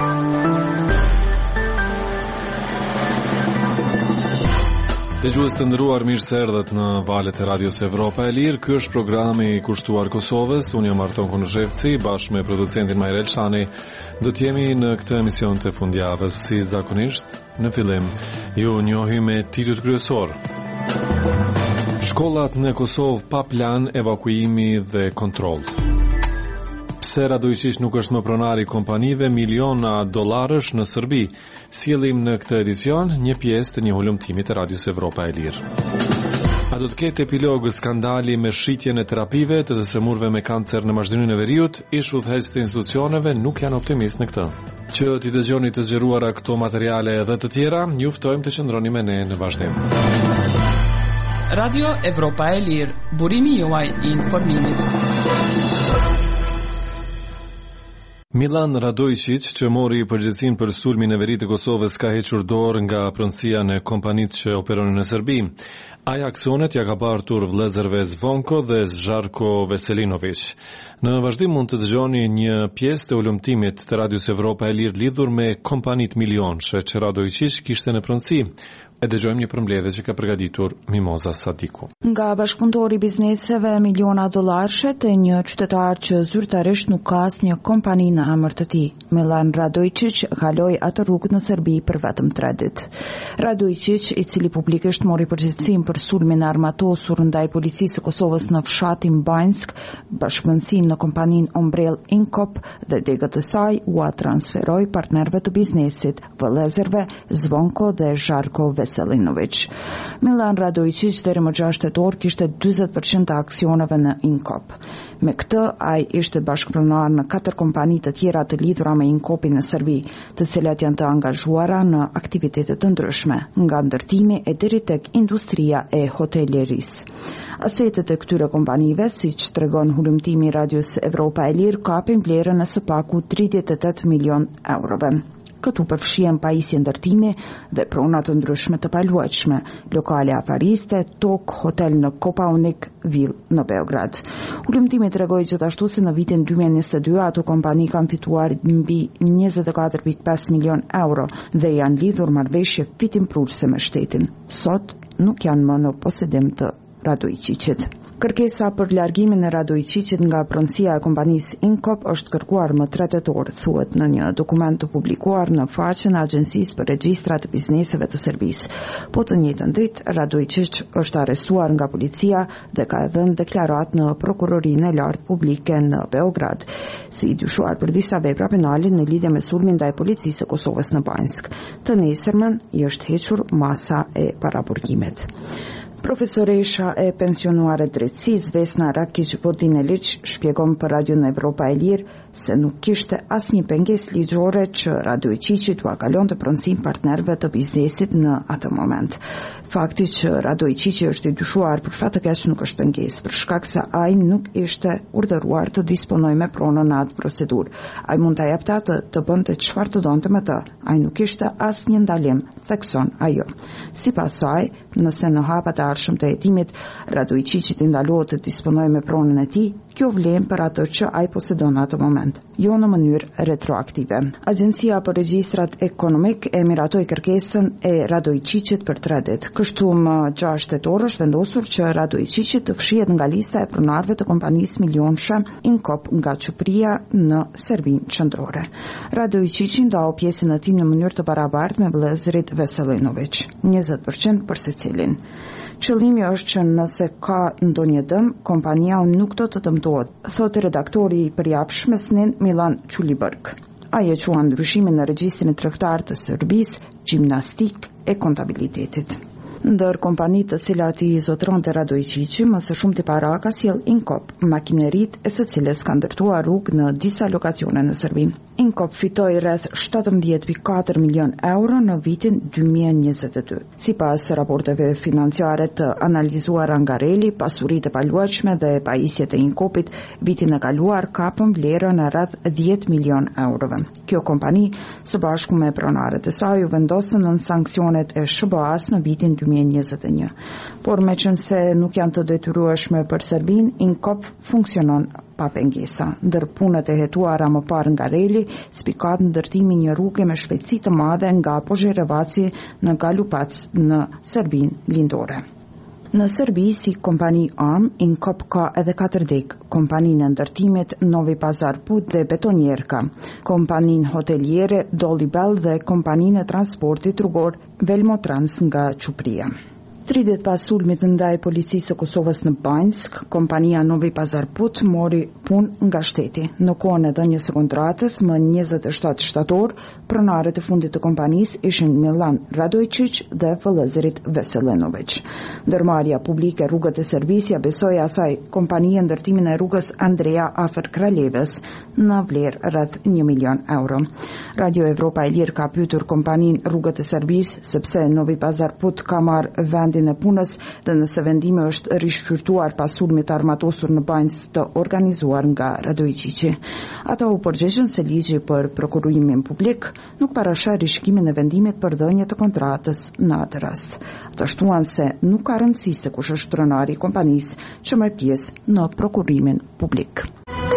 Dëgjues të nderuar, mirë se erdhët në valët e Radios Evropa e Lirë. Ky është programi i kushtuar Kosovës. Unë jam Arton Konuzhevci, bashkë me producentin Majra Elshani. Do të jemi në këtë emision të fundjavës. Si zakonisht, në fillim ju njohim me titujt kryesor. Shkollat në Kosovë pa plan, evakuimi dhe kontroll. Pse Radojičić nuk është më pronari i kompanive, miliona dollarësh në Serbi. Sjellim në këtë edicion një pjesë të një hulumtimi të Radios Evropa e Lirë. A do të ketë epilog skandali me shitjen e terapive të të semurve me kancer në Maqedoninë e Veriut? Ish udhëheqës të institucioneve nuk janë optimist në këtë. Që t'i dëgjoni të zgjeruara këto materiale dhe të tjera, ju ftojmë të qëndroni me ne në vazhdim. Radio Evropa e Lirë, burimi juaj i informimit. Milan Radojičić, që mori përgjegjësinë për sulmin e veri të Kosovës, ka hequr dorë nga pronësia në kompanitë që operonin në Serbi. Ai aksionet ja ka bartur vëllezërve Zvonko dhe Žarko Veselinović. Në vazhdim mund të dëgjoni një pjesë të ulëmtimit të Radios Evropa e Lirë lidhur me kompanitë milionshë që Radojičić kishte në pronësi. E dëgjojmë një përmbledhje që ka përgatitur Mimoza Sadiku. Nga bashkëpunëtori i bizneseve miliona dollarësh të një qytetar që zyrtarisht nuk ka asnjë kompani në emër të tij, Milan Radojičić kaloi atë rrugë në Serbi për vetëm 3 ditë. Radojičić, i cili publikisht mori përgjegjësinë për sulmin e armatosur ndaj policisë së Kosovës në fshatin Banjsk, bashkëpunësim në kompaninë Ombrell Inkop dhe degët e saj u transferoi partnerëve të biznesit, vëllezërve Zvonko dhe Žarko Veselinović. Milan Radojičić deri më 6 tetor kishte 40% të aksioneve në Inkop. Me këtë, ai ishte bashkëpronar në 4 kompani të tjera të lidhura me Inkopin në Serbi, të cilat janë të angazhuara në aktivitete të ndryshme, nga ndërtimi e deri tek industria e hotelerisë. Asetet e këtyre kompanive, siç tregon hulumtimi i Radios Evropa e Lirë, kapin vlerën e së paku 38 milion eurove. Këtu përfshihen pajisje ndërtimi dhe prona të ndryshme të paluajtshme, lokale afariste, tok, hotel në Kopaonik Villë në Beograd. Hulumtimi tregoi gjithashtu se në vitin 2022 ato kompani kanë fituar mbi 24.5 milion euro dhe janë lidhur marrëveshje fitimprurëse me shtetin. Sot nuk janë më në posedim të Radojičićit. Kërkesa për largimin e Radojičićit nga pronësia e kompanisë Inkop është kërkuar më 3 tetor, thuhet në një dokument të publikuar në faqen e Agjencisë për Regjistra të Bizneseve të Serbisë. Po të njëjtën ditë, Radojičić është arrestuar nga policia dhe ka dhënë deklaratë në prokurorinë e lartë publike në Beograd, si i dyshuar për disa vepra penale në lidhje me sulmin ndaj policisë së Kosovës në Banjsk. Të nesërmen i është hequr masa e paraburgimit. Profesoresha e pensionuar e drejtësisë Vesna Rakić Vodinelić shpjegon për Radion Evropa e Lirë se nuk kishte asnjë pengesë ligjore që Radojičić t'ua kalonte pronësinë partnerëve të biznesit në atë moment. Fakti që Radojičić është i dyshuar për fat të keq nuk është pengesë, për shkak se ai nuk ishte urdhëruar të disponojë me pronën në atë procedurë. Ai mund ta jepte atë të bënte çfarë të donte me të. Ai nuk kishte asnjë ndalim, thekson ajo. Sipas saj, nëse në hapat e ardhshëm të hetimit Radojičićit i ndalohet të disponojë me pronën e tij, kjo vlen për atë që ai posedon në atë moment, jo në mënyrë retroaktive. Agjencia për Regjistrat Ekonomik e miratoi kërkesën e Radojičićit për 3 ditë. Kështu më 6 tetor është vendosur që Radojičićit të fshihet nga lista e pronarëve të kompanisë milionshë Inkop nga Çupria në Serbinë qendrore. Radojičići ndau pjesën e tij në mënyrë të barabartë me vëllezërit Veselinović, 20% për secilin. Qëllimi është që nëse ka ndonjë dëm, kompania nuk do të dëmtohet, thotë redaktori i përjapshëm SNIN Milan Çuliberg. Ai e quan ndryshimin në regjistrin e tregtar të Serbisë, gjimnastik e kontabilitetit. Ndër kompanitë të cilat i zotronte Radojičići, më së shumti para ka sjell Inkop, makineritë e së cilës ka ndërtuar rrugë në disa lokacione në Serbi. Inkop fitoi rreth 17.4 milion euro në vitin 2022. Sipas raporteve financiare të analizuara nga Reli, pasuritë e paluajtshme dhe pajisjet e Inkopit vitin e kaluar kapën vlerën e rreth 10 milion eurove. Kjo kompani, së bashku me pronarët e saj, u vendosën në sanksionet e SBA-s në vitin 2021. Por meqense nuk janë të detyrueshme për Serbinë, Inkop funksionon pa pengesa. Ndër punët e hetuara më parë nga reli, spikat ndërtimi një rrugë me shpejtësi të madhe nga Požerevaci në Galupac në Serbinë lindore. Në Serbi, si kompani Arm, Inkop ka edhe 4 dek, kompaninë e ndërtimit Novi Pazar Put dhe Betonjerka, kompaninë hoteliere Dolly Bell dhe kompaninë e transportit rrugor Velmotrans nga Çupria. 30 pas sulmit ndaj policisë së Kosovës në Banjsk, kompania Novi Pazar Put mori punë nga shteti. Në kohën e dhënies së kontratës më 27 shtator, pronarët e fundit të kompanisë ishin Milan Radojčić dhe vëllezërit Veselinović. Ndërmarrja publike Rrugët e Serbisë besoi asaj kompanie ndërtimin e rrugës Andrea afër Kralevës në vlerë rreth 1 milion euro. Radio Evropa e Lirë ka pyetur kompaninë Rrugët e Serbisë sepse Novi Pazar Put ka marrë vendin e punës dhe nëse vendimi është rishqyrtuar pas sulmit armatosur në Banjsk të organizuar nga Radojčići. Ata u përgjigjën se ligji për prokurimin publik nuk parashë rishkimin e vendimit për dhënie të kontratës në atë rast. Ata shtuan se nuk ka rëndësi se kush është pronari i kompanisë që merr pjesë në prokurimin publik.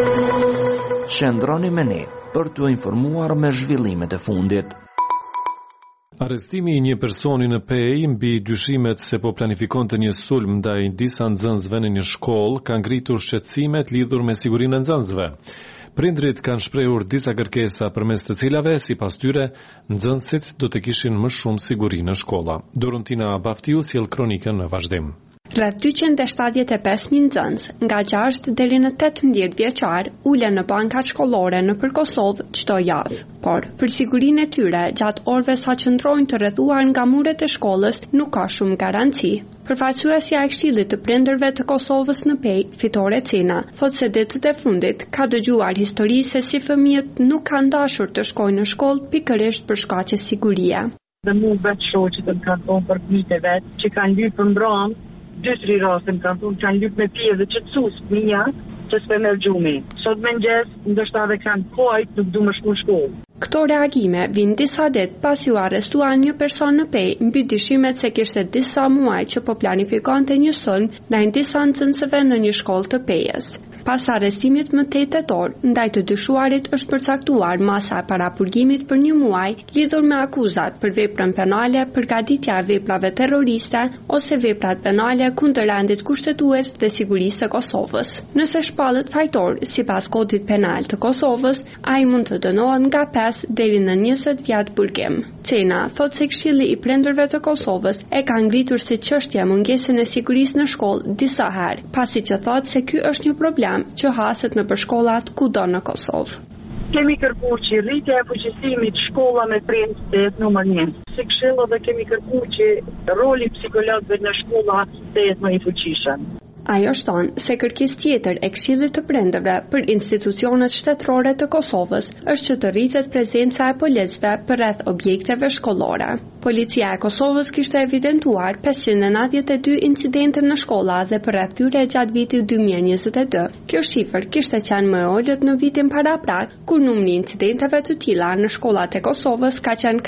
Qëndroni me ne për t'u informuar me zhvillimet e fundit. Arrestimi i një personi në Pej mbi dyshimet se po planifikonte një sulm ndaj disa nxënësve në një shkollë ka ngritur shqetësimet lidhur me sigurinë e nxënësve. Prindrit kanë shprehur disa kërkesa përmes të cilave, sipas tyre, nxënësit do të kishin më shumë siguri në shkolla. Dorontina Baftiu sjell kronikën në vazhdim. Rreth 275.000 nxënës nga 6 deri në 18 vjeçar ulen në bankat shkollore nëpër Kosovë çdo javë. Por për sigurinë e tyre gjatë orëve sa qëndrojnë të rrethuar nga muret e shkollës nuk ka shumë garanci. Përfaqësuesja e Këshillit të Prindërve të Kosovës në Pej, Fitore Cena, thotë se ditët e fundit ka dëgjuar histori se si fëmijët nuk kanë dashur të shkojnë në shkollë pikërisht për shkaqe sigurie. Dhe mu vetë shoqet më kanë thonë për fëmijët e vet që kanë lypë mbrëm. 2-3 raste më kanë lypë me pije dhe qetësues fëmija që s'pe merr gjumi. Sot mëngjes ndoshta edhe kanë kohë nuk du më shku në shkollë. Këto reagime vijnë disa ditë pasi u arrestuan një person në Pej mbi dyshimet se kishte disa muaj që po planifikonte një sulm ndaj disa nxënësve në një shkollë të Pejës. Pas arrestimit më 8 tetor, ndaj të dyshuarit është përcaktuar masa e parapurgimit për 1 muaj lidhur me akuzat për veprën penale, përgatitja e veprave terroriste ose veprat penale kundër rendit kushtetues dhe sigurisë së Kosovës. Nëse shpallet fajtor sipas kodit penal të Kosovës, ai mund të dënohet nga 5 deri në 20 vjet burgim. Cena thotë se Këshilli i Prindërve të Kosovës e ka ngritur si çështje mungesën e sigurisë në shkollë disa herë, pasi që thotë se ky është një problem që haset në përshkollat kudo në Kosovë. Kemi kërkuar që rritja e fuqësimit shkolla me prind të jetë numër 1. Si këshill edhe kemi kërkuar që roli psikologëve në shkolla të jetë më i fuqishëm. Ajo shton se kërkesë tjetër e Këshillit të Prindërve për institucionet shtetërore të Kosovës është që të rritet prezenca e policëve përreth objekteve shkollore. Policia e Kosovës kishte evidentuar 592 incidente në shkolla dhe përreth tyre gjatë vitit 2022. Kjo shifër kishte qenë më e ulët në vitin paraprak, kur numri i incidenteve të tilla në shkollat e Kosovës ka qenë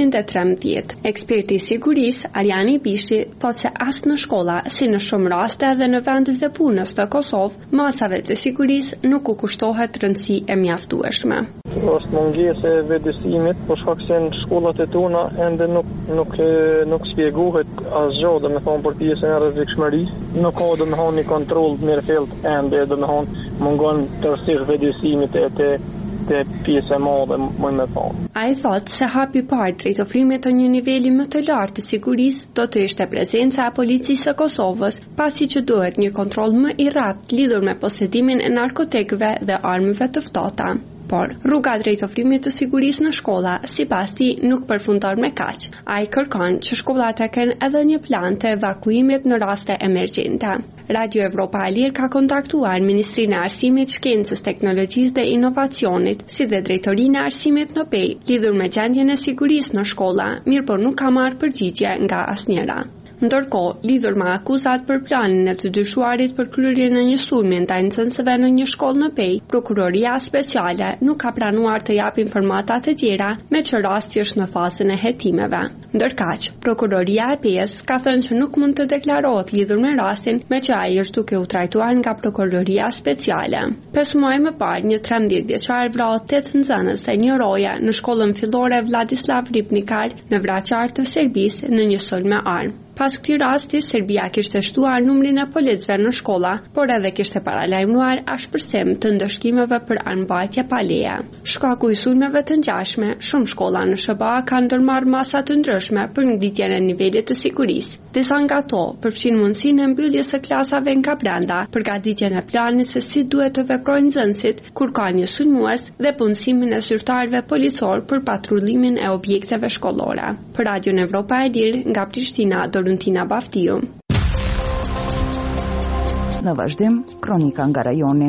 413. Eksperti i sigurisë, Arjani Bishi, thotë se as në shkolla, si në shumë raste edhe në vendet e punës të Kosovë, masave të sigurisë nuk u kushtohet rëndësi e mjaftueshme. Është mungesë e vetësimit, por shkak se në shkollat e tona ende nuk shpjegohet asgjë, domethënë për pjesën e rrezikshmërisë, nuk ka domethënë një kontroll mirëfillt ende, domethënë mungon tërësisht vetësimit të pjesë e madhe më me thonë. Ai thotë se hapi i parë drejt ofrimit të një niveli më të lartë të sigurisë do të ishte prezenca e policisë së Kosovës, pasi që duhet një kontroll më i rrapt lidhur me posedimin e narkotikëve dhe armëve të ftohta. Por rruga drejt ofrimit të sigurisë në shkolla, sipas tij, nuk përfundon me kaq. Ai kërkon që shkollat të kenë edhe një plan të evakuimit në raste emergjente. Radio Evropa e Lirë ka kontaktuar Ministrinë e Arsimit, Shkencës, Teknologjisë dhe Inovacionit, si dhe Drejtorinë e Arsimit në Pej, lidhur me gjendjen e sigurisë në shkolla, mirë por nuk ka marrë përgjigje nga asnjëra. Ndërkohë, lidhur me akuzat për planin e të dyshuarit për kryerjen e një sulmi ndaj nxënësve në një shkollë në Pej, prokuroria speciale nuk ka pranuar të japë informata të tjera, me që rasti është në fazën e hetimeve. Ndërkaq, prokuroria e Pejës ka thënë që nuk mund të deklarohet lidhur me rastin, me që ai është duke u trajtuar nga prokuroria speciale. 5 muaj më parë, një 13 vjeçar vrau 8 nxënës e një roje në shkollën fillore Vladislav Ribnikar në Vraçar të Serbisë në një sulm me armë. Pas këtij rasti, Serbia kishte shtuar numrin e policëve në shkolla, por edhe kishte paralajmëruar ashpërsim të ndëshkimeve për armbajtje pa leje. Shkaku i sulmeve të ngjashme, shumë shkolla në SBA kanë ndërmarrë masa të ndryshme për ngritjen e nivelit të sigurisë. Disa nga ato përfshin mundësinë e mbylljes së klasave nga brenda, përgatitjen e planit se si duhet të veprojnë nxënësit kur ka një sulmues dhe punësimin e zyrtarëve policor për patrullimin e objekteve shkollore. Për Radion Evropa e Lirë, nga Prishtina, Doruntina Baftiu. Në vazhdim, kronika nga rajoni.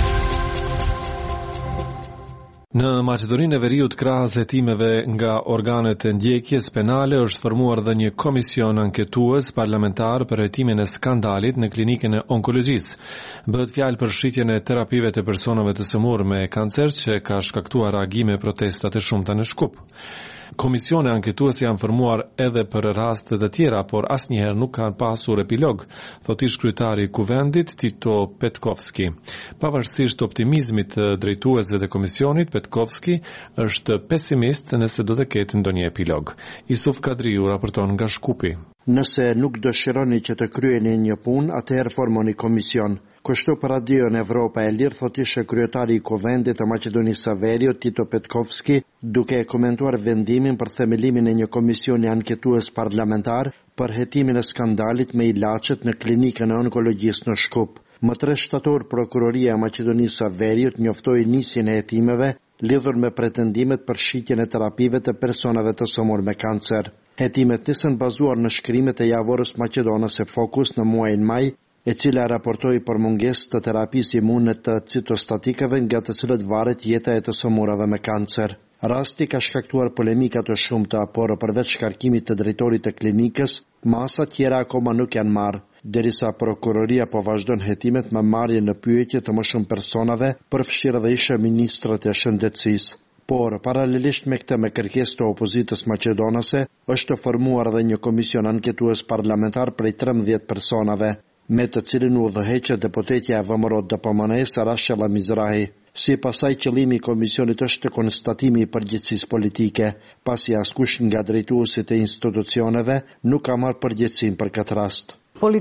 Në Maqedoninë e Veriut, krahas hetimeve nga organet e ndjekjes penale, është formuar dhe një komision anketues parlamentar për hetimin e skandalit në klinikën e onkologjisë. Bëhet fjalë për shitjen e terapive të personave të sëmurë me kancer që ka shkaktuar reagime protesta të shumta në Shkup. Komisione anketuese janë formuar edhe për raste të tjera, por asnjëherë nuk kanë pasur epilog, thot ish kryetari i Kuvendit Tito Petkovski. Pavarësisht optimizmit të drejtuesve të komisionit, Petkovski është pesimist nëse do të ketë ndonjë epilog. Isuf Kadriu raporton nga Shkupi. Nëse nuk dëshironi që të kryeni një punë, atëherë formoni komision. Kështu për Radion Evropa e Lirë, thot ishe kryetari i Kuvendit të Maqedonisë së Veriut, Tito Petkovski, duke komentuar vendimin për themelimin e një komisioni anketues parlamentar për hetimin e skandalit me ilaçet në klinikën e onkologjisë në Shkup. Më 3 shtator, prokuroria e Maqedonisë së Veriut njoftoi nisjen e hetimeve lidhur me pretendimet për shitjen e terapive të personave të sëmur me kancer. Hetimet nisën bazuar në shkrimet e javorës maqedonase Focus në muajin maj, e cila raportoi për mungesë të terapisë imune të citostatikave nga të cilët varet jeta e të sëmurave me kancer. Rasti ka shkaktuar polemika të shumta, por përveç shkarkimit të drejtorit të klinikës, masa tjera akoma nuk janë marrë, derisa prokuroria po vazhdon hetimet me marrje në pyetje të më shumë personave, përfshirë dhe ishe ministrat e shëndetësisë. Por, paralelisht me këtë me kërkesë të opozitës maqedonase, është formuar dhe një komision anketues parlamentar prej 13 personave, me të cilin u udhëheqet deputetja e VMRO DPMNE-s Rashella Mizrahi. Si pasaj, qëllimi i komisionit është konstatimi i përgjegjësisë politike, pasi askush nga drejtuesit e institucioneve nuk ka marrë përgjegjësinë për këtë rast.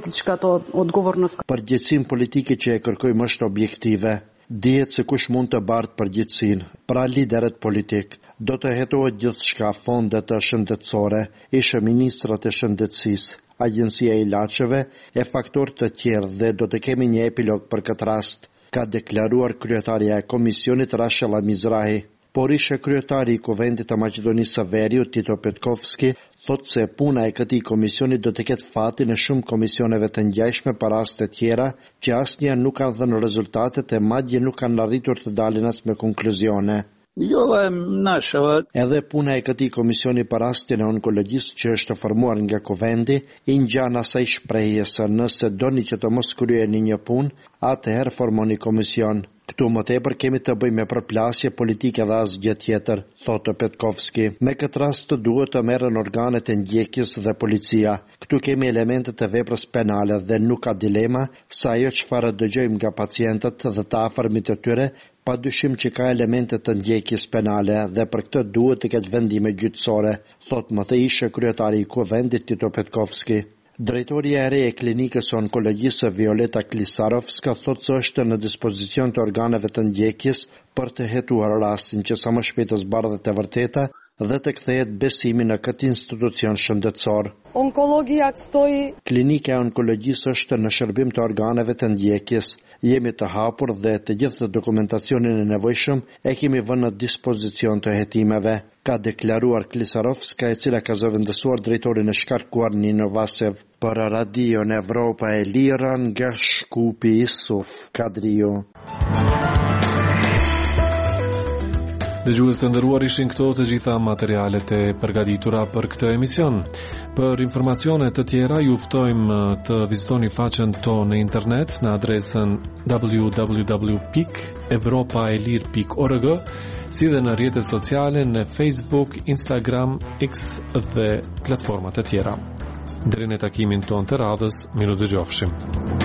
Përgjegjësinë politike që e kërkojmë është objektive. Dihet se kush mund të bartë përgjegjësinë, pra liderët politik. Do të hetohet gjithçka, fondet shëndetësore, ishe ministrat e shëndetësisë, agjencia e ilaçeve e faktorë të tjerë dhe do të kemi një epilog për këtë rast, ka deklaruar kryetaria e komisionit Rashella Mizrahi. Por ishe kryetari i Kuvendit të Maqedonisë së Veriut, Tito Petkovski, thot se puna e këtij komisioni do të ketë fatin e shumë komisioneve të ngjashme për raste tjera që asnjëherë nuk kanë dhënë rezultatet e madje nuk kanë arritur të dalin as me konkluzione. Edhe puna e këtij komisioni për rastin e onkologjisë që është formuar nga Kuvendi i ngjan asaj shprehje se nëse doni që të mos kryeni një punë, atëherë formoni komision. Këtu më tepër kemi të bëjmë me përplasje politike dhe asgjë tjetër, thotë Petkovski. Me këtë rast duhet të merren organet e ndjekjes dhe policia. Këtu kemi elementet e veprës penale dhe nuk ka dilema se ajo çfarë dëgjojmë nga pacientët dhe të afërmit të tyre, padyshim që ka elemente të ndjekjes penale dhe për këtë duhet të ketë vendime gjyqësore, thotë më të ishe kryetari i Kuvendit Tito Petkovski. Drejtoria e re e klinikës onkologjisë Violeta Klisarovska thotë se është në dispozicion të organeve të ndjekjes për të hetuar rastin që sa më shpejt të zbardhet e vërteta dhe të kthehet besimi në këtë institucion shëndetësor. Klinika e onkologjisë është në shërbim të organeve të ndjekjes. Jemi të hapur dhe të gjithë dokumentacionin e nevojshëm e kemi vënë në dispozicion të hetimeve, ka deklaruar Klisarovska, e cila ka zëvendësuar drejtorin e shkarkuar Nino Vasev. Për Radion Evropa e Lirë nga Shkupi, Isuf Kadriu. Dëgjues të nderuar, ishin këto të gjitha materialet e përgatitura për këtë emision. Për informacione të tjera ju ftojmë të vizitoni faqen tonë në internet në adresën www.evropaelir.org, si dhe në rrjetet sociale në Facebook, Instagram, X dhe platformat e tjera. Deri në takimin tonë të radhës, miru dëgjofshim.